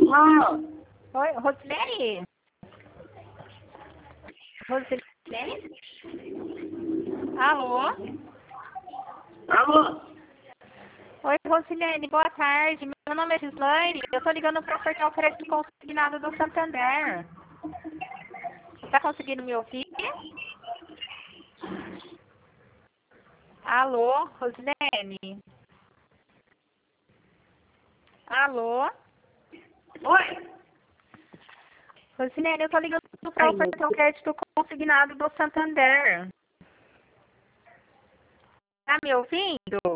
fala? Oi, Rosilene? Rosilene? Alô? Alô? Oi, Rosilene, boa tarde. Meu nome é Gislaine. Eu tô ligando para ofertar o crédito consignado do Santander. Tá conseguindo me ouvir? Alô, Rosilene? Alô? Oi? Rosilene, eu tô ligando para ofertar o crédito consignado do Santander. Tá me ouvindo?